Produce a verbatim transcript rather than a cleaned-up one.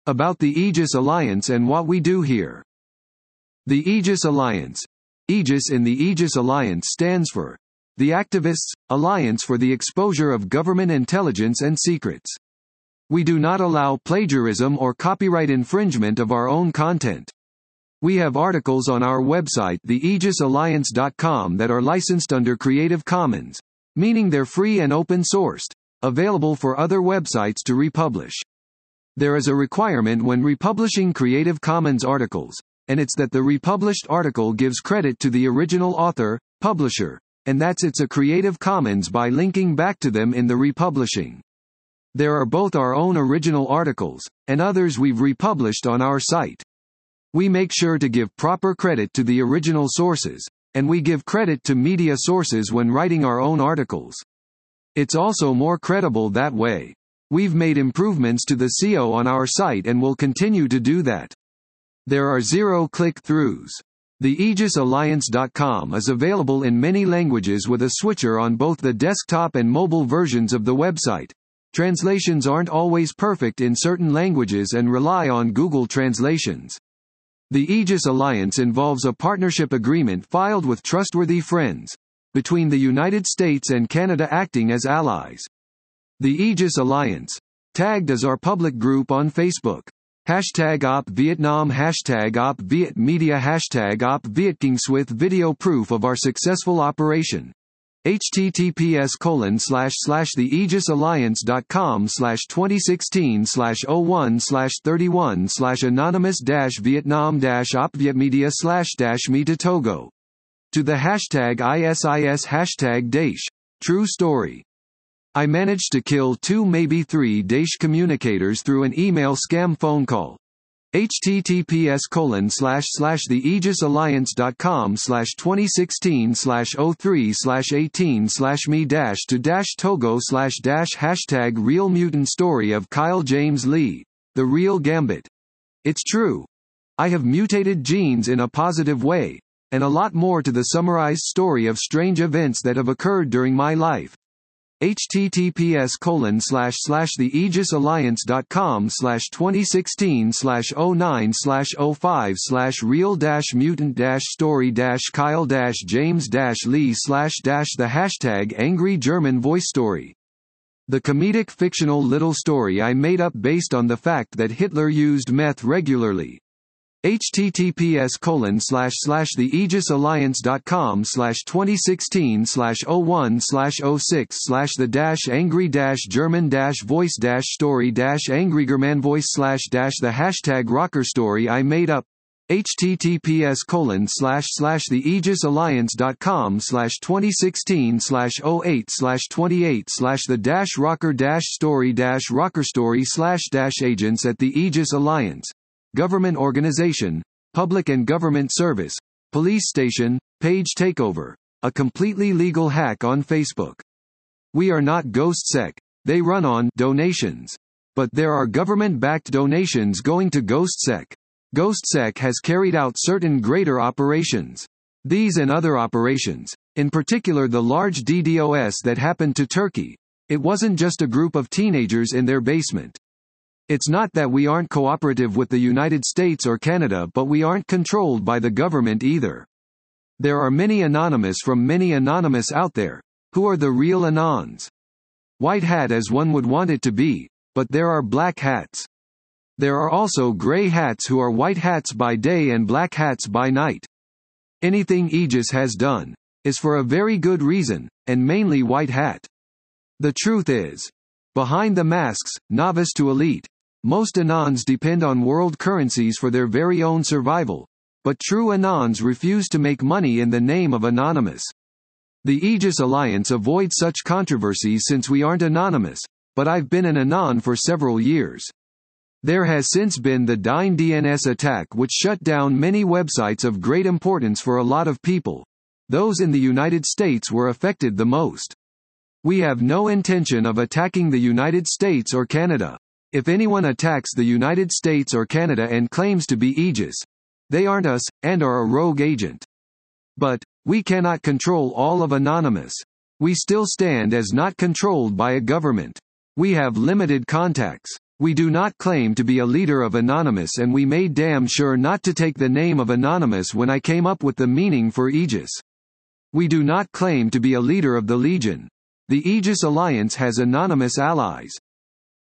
About the Aegis Alliance and what we do here. The Aegis Alliance. Aegis in the Aegis Alliance stands for the Activists Alliance for the Exposure of Government Intelligence and Secrets. We do not allow plagiarism or copyright infringement of our own content. We have articles on our website the aegis alliance dot com that are licensed under Creative Commons, meaning they're free and open-sourced, available for other websites to republish. There is a requirement when republishing Creative Commons articles, and it's that the republished article gives credit to the original author, publisher, and that's it's a Creative Commons by linking back to them in the republishing. There are both our own original articles, and others we've republished on our site. We make sure to give proper credit to the original sources, and we give credit to media sources when writing our own articles. It's also more credible that way. We've made improvements to the S E O on our site and will continue to do that. There are zero click-throughs. The aegis alliance dot com is available in many languages with a switcher on both the desktop and mobile versions of the website. Translations aren't always perfect in certain languages and rely on Google Translations. The Aegis Alliance involves a partnership agreement filed with trustworthy friends, between the United States and Canada acting as allies. The Aegis Alliance, tagged as our public group on Facebook. Hashtag op Vietnam Hashtag op Viet Media Hashtag op Vietkingswith video proof of our successful operation. https colon slash slash the aegis alliance dot com slash twenty sixteen slash oh one slash thirty-one slash anonymous dash vietnam dash opvietmedia slash dash me to Togo. To the hashtag I S I S hashtag Daesh. True story. I managed to kill two maybe three Daesh communicators through an email scam phone call. https colon slash slash the aegis alliance dot com slash twenty sixteen slash oh three slash eighteen slash me dash to dash Togo slash dash hashtag real mutant story of Kyle James Lee. The real Gambit. It's true. I have mutated genes in a positive way, and a lot more to the summarized story of strange events that have occurred during my life. https colon slash slash the aegis alliance dot com slash twenty sixteen slash oh nine slash oh five slash real dash mutant dash story dash Kyle dash James dash Lee slash dash the hashtag angry German voice story. The comedic fictional little story I made up based on the fact that Hitler used meth regularly. https colon slash slash the aegis alliance dot com slash twenty sixteen slash oh one slash oh six slash the dash angry dash German dash voice dash story dash angry German voice slash dash the hashtag rocker story I made up. https colon slash slash the aegis alliance dot com slash twenty sixteen slash oh eight slash twenty-eight slash the dash rocker dash story dash rocker story slash dash agents at the Aegis Alliance. Government organization, public and government service, police station, page takeover, a completely legal hack on Facebook. We are not GhostSec. They run on donations. But there are government-backed donations going to GhostSec. GhostSec has carried out certain greater operations. These and other operations, in particular the large DDoS that happened to Turkey, it wasn't just a group of teenagers in their basement. It's not that we aren't cooperative with the United States or Canada, but we aren't controlled by the government either. There are many anonymous from many anonymous out there. Who are the real anons? White hat as one would want it to be, but there are black hats. There are also gray hats who are white hats by day and black hats by night. Anything Aegis has done is for a very good reason, and mainly white hat. The truth is, behind the masks, novice to elite, most anons depend on world currencies for their very own survival, but true anons refuse to make money in the name of anonymous. The Aegis Alliance avoids such controversies since we aren't anonymous, but I've been an anon for several years. There has since been the Dyn D N S attack which shut down many websites of great importance for a lot of people. Those in the United States were affected the most. We have no intention of attacking the United States or Canada. If anyone attacks the United States or Canada and claims to be Aegis, they aren't us, and are a rogue agent. But, we cannot control all of Anonymous. We still stand as not controlled by a government. We have limited contacts. We do not claim to be a leader of Anonymous, and we made damn sure not to take the name of Anonymous when I came up with the meaning for Aegis. We do not claim to be a leader of the Legion. The Aegis Alliance has anonymous allies.